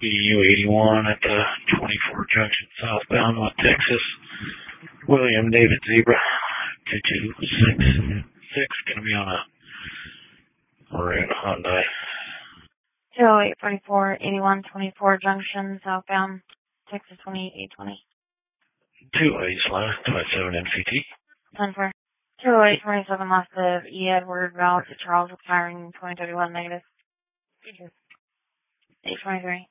BU81 at the 24 junction southbound on Texas. William David Zebra 226. Going to be on a red Hyundai. 20844, 81, 24 junction southbound Texas 28820. 208/27 MCT. 10-4. 20827 left of E. Edward Valley to Charles retiring 2031 negative. 823.